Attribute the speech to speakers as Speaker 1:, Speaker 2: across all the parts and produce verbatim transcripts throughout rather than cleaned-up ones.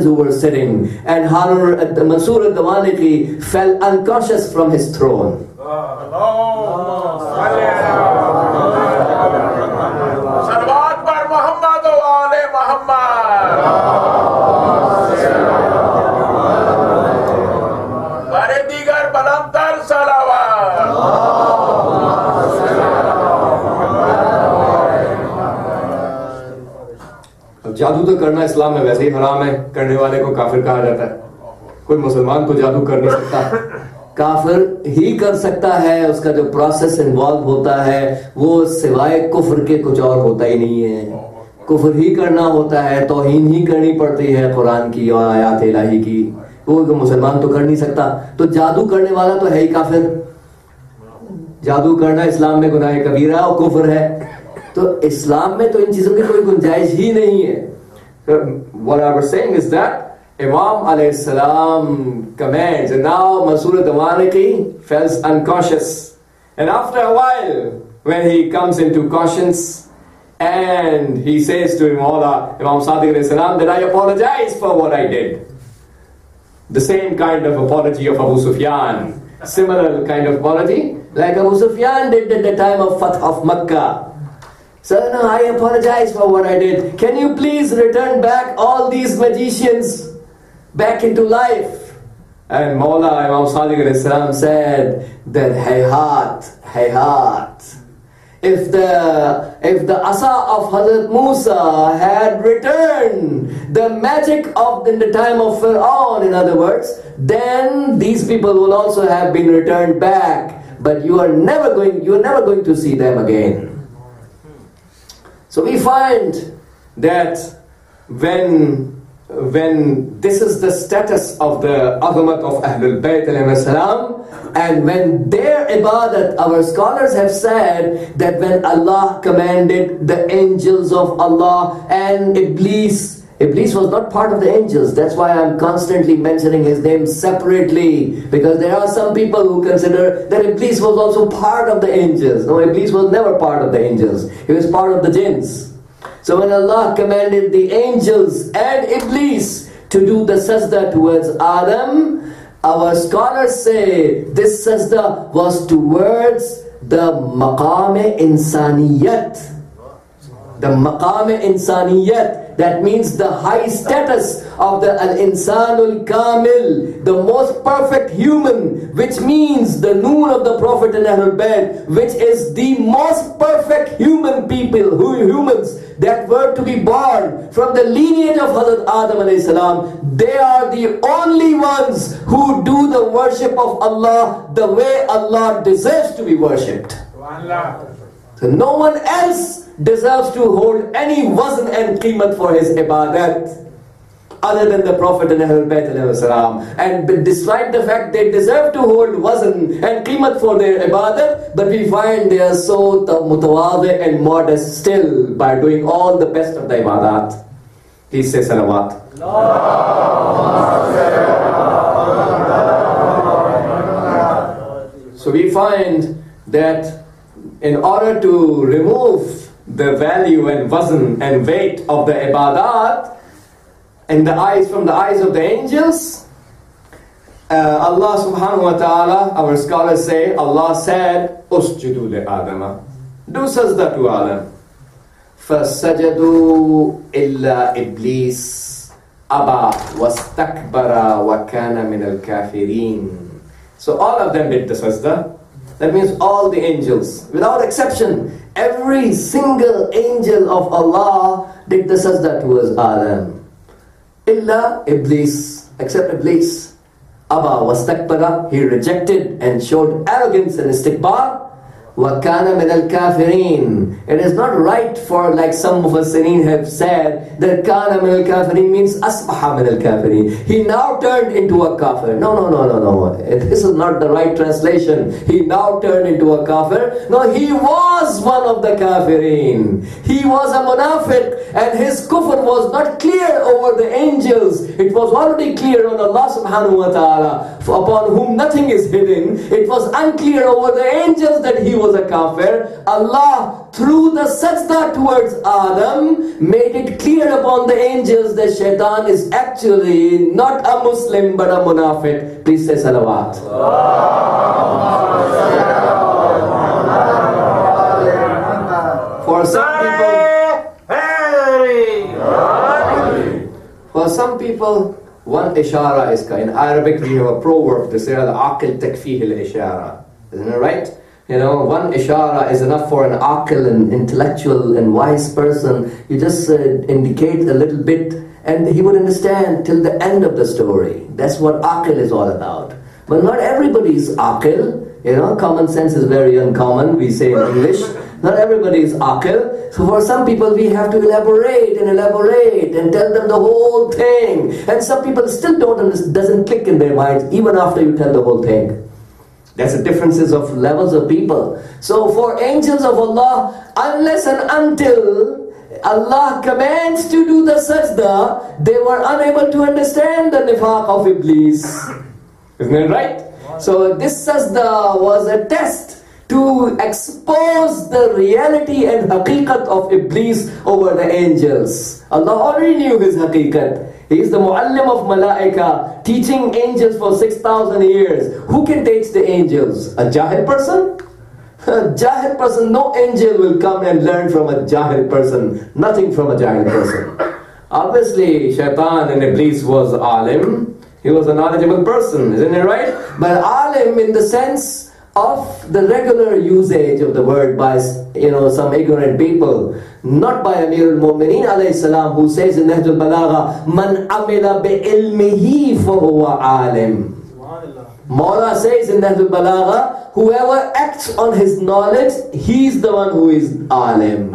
Speaker 1: who were sitting, and Harun Mansur al-Dawaniqi fell unconscious from his throne. जादू तो करना इस्लाम में वैसे ही हराम है, करने वाले को काफिर कहा जाता है। कोई मुसलमान तो जादू कर नहीं सकता, काफिर ही कर सकता है। उसका जो प्रोसेस इन्वॉल्व होता है वो सिवाय कुफ्र के कुछ और होता ही नहीं है। कुफ्र ही करना होता है, तौहीन ही करनी पड़ती है कुरान की और आयात इलाही की। वो मुसलमान तो कर नहीं सकता, तो जादू करने वाला तो है ही काफिर। जादू करना इस्लाम में गुनाह कबीरा और कुफ्र है, तो इस्लाम में तो इन चीजों की कोई गुंजाइश ही नहीं है। So, what I was saying is that Imam alayhi salam commands, and now Mansur al-Dawaniqi fell unconscious, and after a while when he comes into conscience and he says to Imam, Imam Sadiq alayhi salam, that I apologize for what I did. The same kind of apology of Abu Sufyan, similar kind of apology like Abu Sufyan did at the time of Fath of Makkah. So no, I apologize for what I did. Can you please return back all these magicians back into life? And Mawla Imam Sadiq alayhi salam said that hayhat, hayhat. If the if the asa of Hazrat Musa had returned the magic of in the time of Fir'aun, in other words, then these people will also have been returned back. But you are never going you are never going to see them again. So we find that when, when this is the status of the azamat of Ahlul Bayt alayhi salam, and when their ibadat, our scholars have said that when Allah commanded the angels of Allah and Iblis, Iblis was not part of the angels. That's why I'm constantly mentioning his name separately, because there are some people who consider that Iblis was also part of the angels. No, Iblis was never part of the angels. He was part of the jinns. So when Allah commanded the angels and Iblis to do the sajda towards Adam, our scholars say this sajda was towards the maqam-e insaniyat. The maqam-e insaniyat. That means the high status of the al-insanul kamil, the most perfect human, which means the noon of the Prophet in Ahlul Bayt, which is the most perfect human people, who humans that were to be born from the lineage of Hazrat Adam alayhi salam. They are the only ones who do the worship of Allah the way Allah deserves to be worshipped. So no one else deserves to hold any wazn and qeemat for his ibadat other than the Prophet and Ahlul Bayt alayhi salam. And despite the fact they deserve to hold wazn and qeemat for their ibadat, but we find they are so mutawadi and modest still by doing all the best of the ibadat. Please say salawat. So we find that in order to remove the value and wazn and weight of the ibadat in the eyes from the eyes of the angels, uh, Allah subhanahu wa ta'ala, our scholars say, Allah said, Usjudu li Adama, do sajda to Adam. Fasajadu illa Iblis aba wastakbara wa kana min al-kafirin. So all of them did the sajda. That means all the angels, without exception, every single angel of Allah did the sajda towards Adam. Illa Iblis, except Iblis. Aba wastakbara, he rejected and showed arrogance and istikbar. Wa kana min al-kafirin. It is not right for, like some mufassirin have said, that kana min al-kafirin means asbaha min al-kafirin. He now turned into a kafir. No, no, no, no, no. This is not the right translation. He now turned into a kafir. No, he was one of the kafirin. He was a munafiq, and his kufr was not clear over the angels. It was already clear on Allah subhanahu wa ta'ala. upon whom nothing is hidden. It was unclear over the angels that he was a kafir. Allah, through the sajda towards Adam, made it clear upon the angels that shaitan is actually not a Muslim but a munafiq. Please say salawat. For some people, for some people, one ishara is kind. In Arabic, we have a proverb. They say, al-aqil takfih al-ishara. Isn't it right? You know, one ishara is enough for an aqil, an intellectual and wise person. You just uh, indicate a little bit and he would understand till the end of the story. That's what aqil is all about. But not everybody is aqil. You know, common sense is very uncommon, we say in English. Not everybody is aqil. So for some people we have to elaborate and elaborate and tell them the whole thing. And some people still don't understand, doesn't click in their minds even after you tell the whole thing. That's the differences of levels of people. So for angels of Allah, unless and until Allah commands to do the sajda, they were unable to understand the nifaq of Iblis. Isn't it right? So this sajda was a test to expose the reality and haqiqat of Iblis over the angels. Allah already knew his haqiqat. He is the muallim of malaika, teaching angels for six thousand years. Who can teach the angels? A jahil person? A jahil person, no angel will come and learn from a jahil person. Nothing from a jahil person. Obviously, shaitan and Iblis was alim. He was a knowledgeable person, isn't it right? But alim in the sense of the regular usage of the word by, you know, some ignorant people, not by Amir al-Mu'mineen alayhi salam, who says in Nahj al-Balagha, Man amila bi'ilmihi fahuwa alim. Mawla says in Nahj al-Balagha, whoever acts on his knowledge, he's the one who is alim.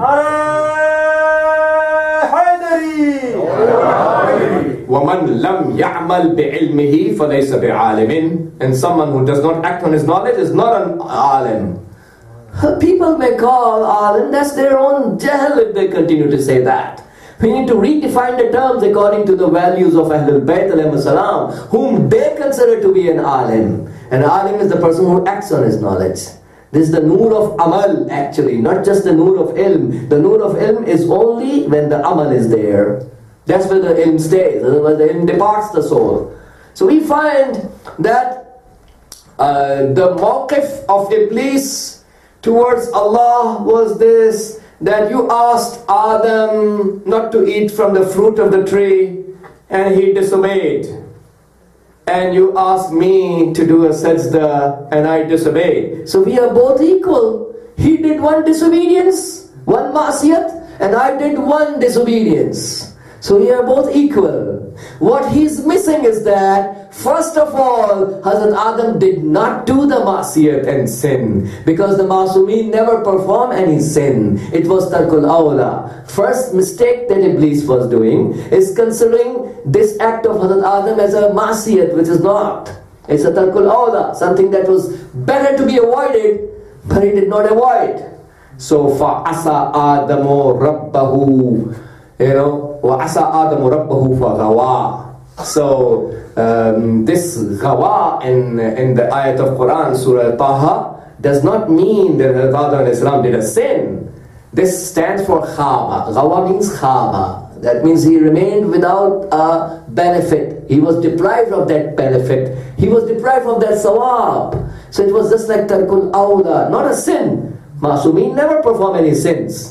Speaker 1: وَمَنْ لَمْ يَعْمَلْ بِعِلْمِهِ فَلَيْسَ بِعَالِمٍ. And someone who does not act on his knowledge is not an alim. People may call alim, that's their own jahl if they continue to say that. We need to redefine the terms according to the values of Ahlul Bayt alayhi salam, whom they consider to be an alim. An alim is the person who acts on his knowledge. This is the nur of amal actually, not just the nur of ilm. The nur of ilm is only when the amal is there. That's where the ilm stays, otherwise the ilm departs the soul. So we find that uh, the mawqif of Iblis towards Allah was this, that you asked Adam not to eat from the fruit of the tree and he disobeyed. And you asked me to do a sajda and I disobeyed. So we are both equal. He did one disobedience, one ma'asiyat, and I did one disobedience. So we are both equal. What he's missing is that, first of all, Hazrat Adam did not do the ma'asiyat and sin, because the Masumeen never perform any sin. It was tarkul awla. First mistake that Iblis was doing is considering this act of Hazrat Adam as a ma'asiyat, which is not. It's a tarkul awla, something that was better to be avoided, but he did not avoid. So fa'asa Adamu rabbahu, you know, وَعَسَى آدَمُ رَبَّهُ فَغَوَى. So um, this ghawa in, in the ayat of Quran, Surah Taha, does not mean that Adam al-Islam did a sin. This stands for khaba. Ghawa means khaba. That means he remained without a benefit. He was deprived of that benefit. He was deprived of that sawab. So it was just like tarkul awla, not a sin. Masumeen never perform any sins.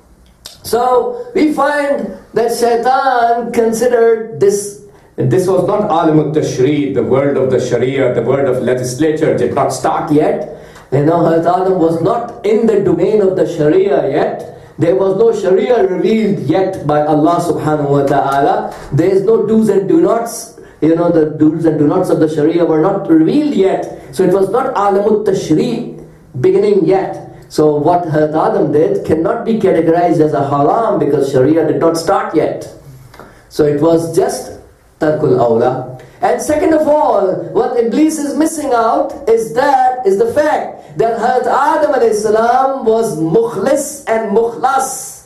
Speaker 1: So we find that shaitan considered this, this was not alim al-tashri', the world of the sharia, the world of legislature did not start yet. You know, Hazrat Adam was not in the domain of the sharia yet. There was no sharia revealed yet by Allah subhanahu wa ta'ala. There is no do's and do nots. You know, the do's and do nots of the sharia were not revealed yet. So it was not alim al-tashri' beginning yet. So what Hazrat Adam did cannot be categorized as a haram because Sharia did not start yet. So it was just tarkul awla. And second of all, what Iblis is missing out is that, is the fact that Hazrat Adam alayhi salam was mukhlis and mukhlas,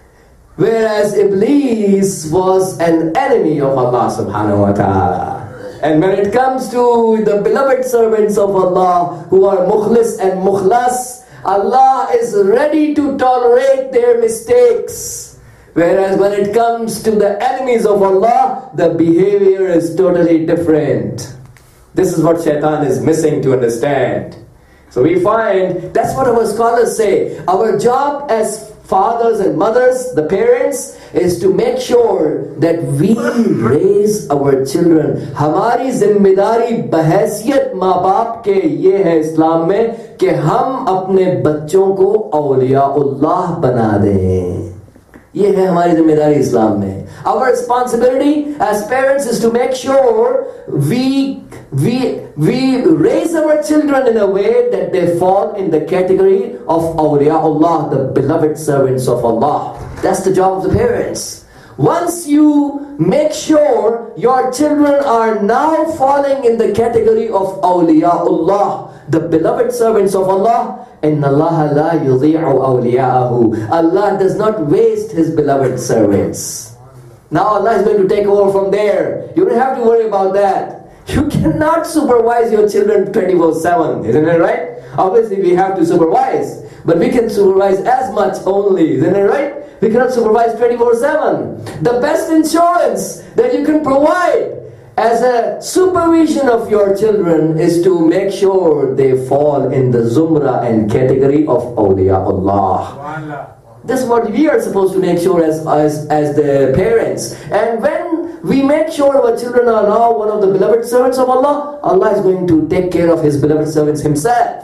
Speaker 1: whereas Iblis was an enemy of Allah subhanahu wa ta'ala. And when it comes to the beloved servants of Allah who are mukhlis and mukhlas, Allah is ready to tolerate their mistakes. Whereas when it comes to the enemies of Allah, the behavior is totally different. This is what shaitan is missing to understand. So we find, that's what our scholars say. Our job as fathers and mothers, the parents, is to make sure that we raise our children. हमारी जिम्मेदारी बहैसियत माँ बाप के ये है इस्लाम में कि हम अपने बच्चों को औलियाउल्लाह बना दें. ये है हमारी जिम्मेदारी इस्लाम में. Our responsibility as parents is to make sure we we we raise our children in a way that they fall in the category of awliyaullah, the beloved servants of Allah. That's the job of the parents. Once you make sure your children are now falling in the category of awliyaullah, the beloved servants of Allah, إِنَّ اللَّهَ لَا يُضِيعُ أَوْلِيَاءَهُ, Allah does not waste His beloved servants. Now Allah is going to take over from there. You don't have to worry about that. You cannot supervise your children twenty-four seven, isn't it right? Obviously we have to supervise, but we can supervise as much only, isn't it right? We cannot supervise twenty-four seven. The best insurance that you can provide as a supervision of your children is to make sure they fall in the zumra and category of awliyaullah. This is what we are supposed to make sure as, as, as the parents. And when we make sure our children are now one of the beloved servants of Allah, Allah is going to take care of His beloved servants Himself.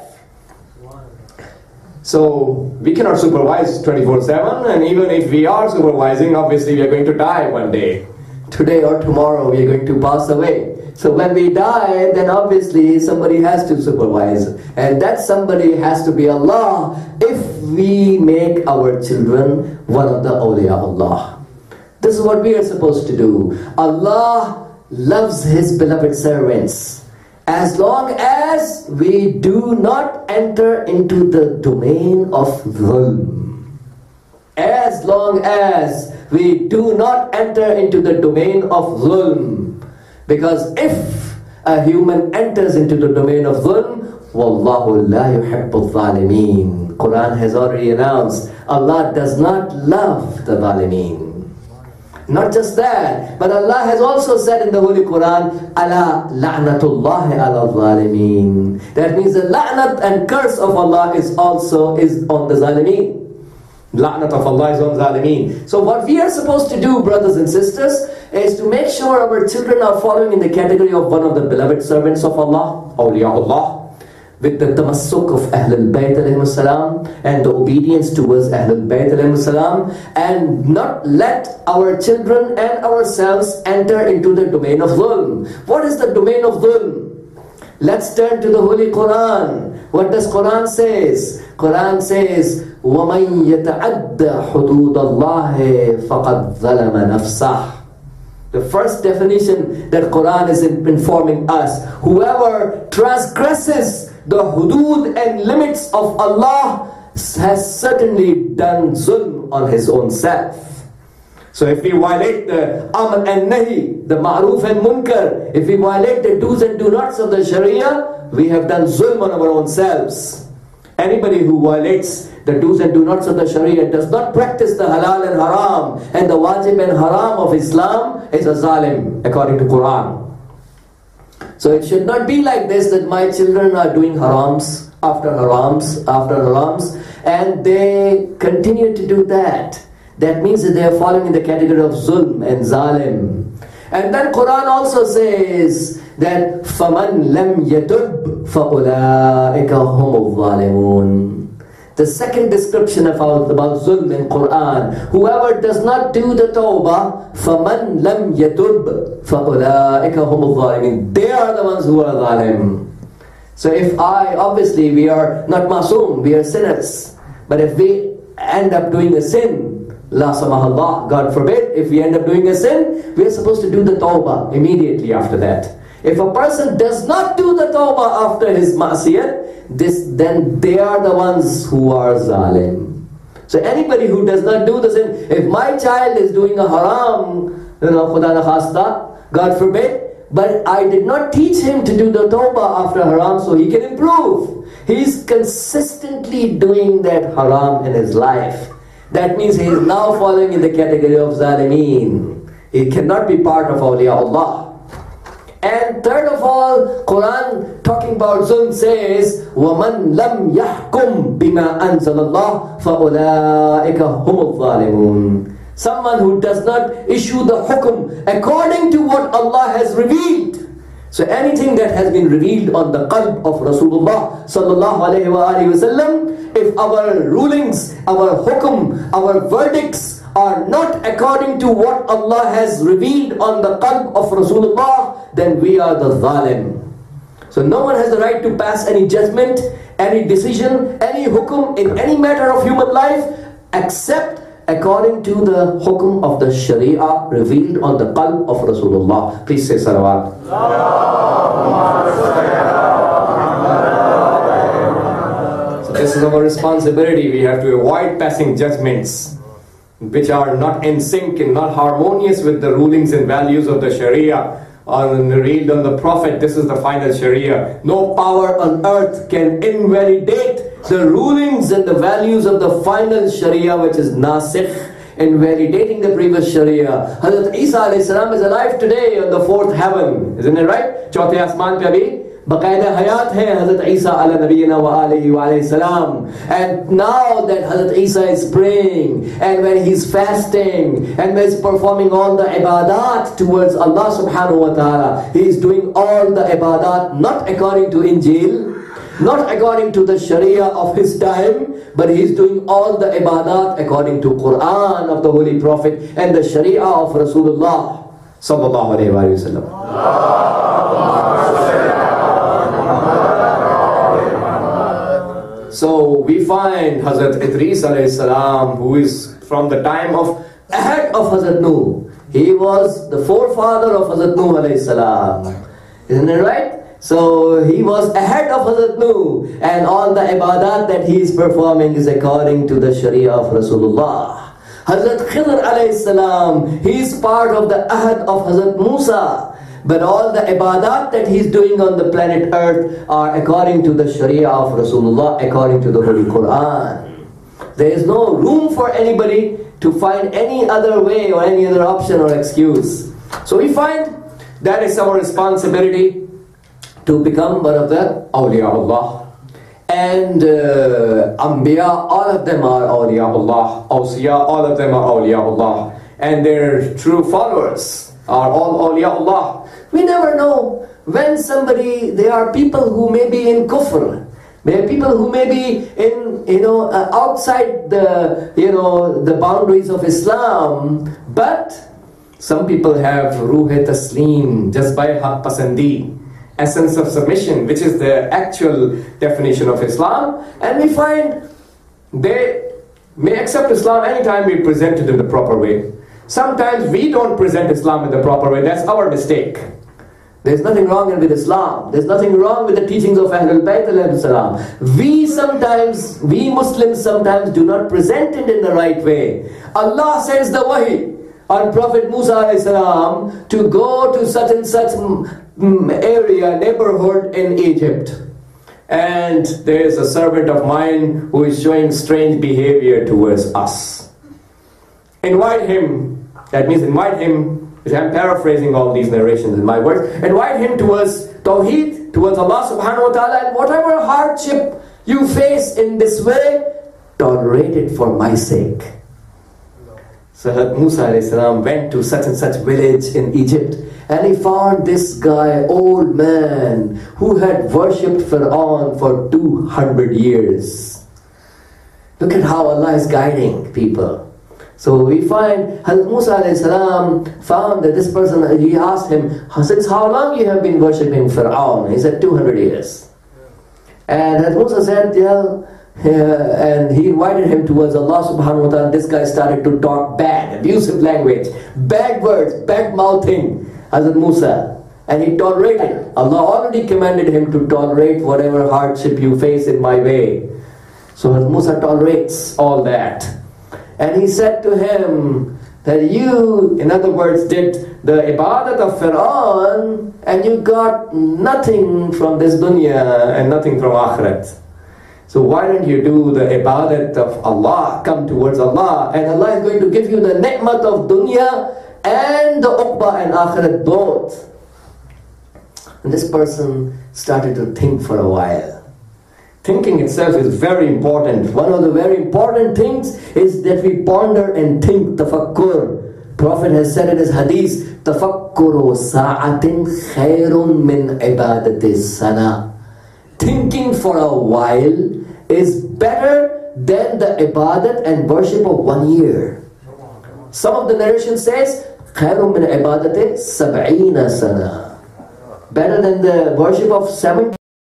Speaker 1: So we cannot supervise twenty-four seven, and even if we are supervising, obviously we are going to die one day. Today or tomorrow we are going to pass away. So when we die, then obviously somebody has to supervise. And that somebody has to be Allah if we make our children one of the awliya Allah. This is what we are supposed to do. Allah loves His beloved servants as long as we do not enter into the domain of dhulm. As long as we do not enter into the domain of dhulm. Because if a human enters into the domain of dhulm, Wallahu la yuhibbu zalimeen. Quran has already announced, Allah does not love the zalimeen. Not just that, but Allah has also said in the Holy Quran, Ala la'natullahi ala zalimeen. That means the la'nat and curse of Allah is also is on the zalimeen. La'nat of Allah is on zalimeen. So what we are supposed to do, brothers and sisters, is to make sure our children are following in the category of one of the beloved servants of Allah, awliyaullah, with the tamassuk of Ahlul Bayt alayhi salam and the obedience towards Ahlul Bayt alayhi salam, and not let our children and ourselves enter into the domain of dhulm. What is the domain of dhulm? Let's turn to the Holy Quran. What does Quran says? Quran says, وَمَنْ يَتَعَدَّ حُدُودَ اللَّهِ فَقَدْ ظَلَمَ نَفْسَهُ. The first definition that Quran is informing us, whoever transgresses the hudud and limits of Allah has certainly done zulm on his own self. So if we violate the amr and nahi, the ma'ruf and munkar, if we violate the do's and do nots of the sharia, we have done zulm on our own selves. Anybody who violates the do's and do nots of the sharia, does not practice the halal and haram and the wajib and haram of Islam, is a zalim according to Quran. So it should not be like this, that my children are doing harams after harams after harams and they continue to do that. That means that they are falling in the category of zulm and zalim. And then Quran also says that فَمَنْ لَمْ يَتُبْ فَأُولَٰئِكَ هُمُ الظَّالِمُونَ. The second description about, about zulm in Quran, whoever does not do the tawbah, فَمَنْ لَمْ يَتُبْ فَأُولَٰئِكَ هُمُ الظَّالِمِينَ. They are the ones who are zalim. So if I, obviously we are not masoom, we are sinners. But if we end up doing a sin, La samahallah, God forbid, if we end up doing a sin, we are supposed to do the tawbah immediately after that. If a person does not do the tawbah after his ma'asiyat, this, then they are the ones who are zalim. So anybody who does not do the sin, if my child is doing a haram, you know, khuda na khasta, God forbid, But I did not teach him to do the tawbah after haram so he can improve. He is consistently doing that haram in his life. That means he is now falling in the category of zalimeen. He cannot be part of awliya Allah. And third of all, Quran talking about zulm says, وَمَنْ لَمْ يَحْكُمْ بِمَا أَنزَلَ اللَّهُ فَأُولَٰئِكَ هُمُ الظَّالِمُونَ. Someone who does not issue the hukum according to what Allah has revealed. So anything that has been revealed on the qalb of Rasulullah sallallahu alayhi wa alihi wasallam, if our rulings, our hukum, our verdicts are not according to what Allah has revealed on the qalb of Rasulullah, then we are the zalim. So no one has the right to pass any judgment, any decision, any hukum in any matter of human life except according to the hukum of the Sharia revealed on the qalb of Rasulullah. Please say salawat. So this is our responsibility. We have to avoid passing judgments which are not in sync and not harmonious with the rulings and values of the Sharia on revealed on the Prophet. This is the final Sharia. No power on earth can invalidate the rulings and the values of the final Sharia, which is nasikh, invalidating the previous Sharia. Hazrat Isa alayhi salam is alive today on the fourth heaven, isn't it right? Chauthe asman pe abhi baqaida hayat hai Hazrat Isa ala nabiyina wa alihi wa alayhi salam. And now that Hazrat Isa is praying, and when he's fasting, and when he's performing all the ibadat towards Allah subhanahu wa ta'ala, he is doing all the ibadat not according to Injil, not according to the Sharia of his time, but he is doing all the ibadat according to Quran of the Holy Prophet and the Sharia of Rasulullah sallallahu alayhi wa sallam. So we find Hazrat Idris alayhi salam, who is from the time of ahead of Hazrat Nuh. He was the forefather of Hazrat Nuh alayhi salam. Isn't it right? So he was ahead of Hazrat Nuh, and all the ibadat that he is performing is according to the Sharia of Rasulullah. Hazrat Khidr alayhi salam, he is part of the ahad of Hazrat Musa. But all the ibadat that he is doing on the planet earth are according to the Sharia of Rasulullah, according to the Holy Quran. There is no room for anybody to find any other way or any other option or excuse. So we find that is our responsibility to become one of the awliya Allah. And uh, Anbiya, all of them are awliya Allah. Awsiya, all of them are awliya Allah. And their true followers are all awliya Allah. We never know when somebody, there are people who may be in kufr. There are people who may be in, you know, uh, outside the, you know, the boundaries of Islam. But some people have ruh-e taslim, just by haq pasandi, essence of submission, which is the actual definition of Islam. And we find they may accept Islam anytime we present it in the proper way. Sometimes we don't present Islam in the proper way. That's our mistake. There's nothing wrong with Islam. There's nothing wrong with the teachings of Ahlul Bayt alayhi salam. We sometimes, we Muslims sometimes do not present it in the right way. Allah sends the wahi on Prophet Musa alayhi salam to go to such and such area, neighborhood in Egypt. And there is a servant of mine who is showing strange behavior towards us. Invite him, that means invite him, I'm paraphrasing all these narrations in my words, invite him towards Tawheed, towards Allah subhanahu wa ta'ala, and whatever hardship you face in this way, tolerate it for my sake. So Musa alayhi salam went to such and such village in Egypt, and he found this guy, old man, who had worshipped Pharaoh for two hundred years. Look at how Allah is guiding people. So we find Hazrat Musa alayhi salam found that this person, he asked him, since how long you have been worshipping Pharaoh? He said, two hundred years. And Hazrat Musa said, yeah, yeah, and he invited him towards Allah subhanahu wa ta'ala. This guy started to talk bad, abusive language, bad words, bad mouthing, Hazrat Musa. And he tolerated. Allah already commanded him to tolerate whatever hardship you face in my way. So Hazrat Musa tolerates all that. And he said to him, that you, in other words, did the ibadat of Fir'aun and you got nothing from this dunya and nothing from akhirat. So why don't you do the ibadat of Allah, come towards Allah, and Allah is going to give you the ni'mat of dunya and the uqba and akhirat both. And this person started to think for a while. Thinking itself is very important. One of the very important things is that we ponder and think, tafakkur. Prophet has said in his hadith, tafakkuru sa'atin khairun min ibadati sana. Thinking for a while is better than the ibadat and worship of one year. Some of the narration says, khairun min ibadati sab'ina sana. Better than the worship of seventy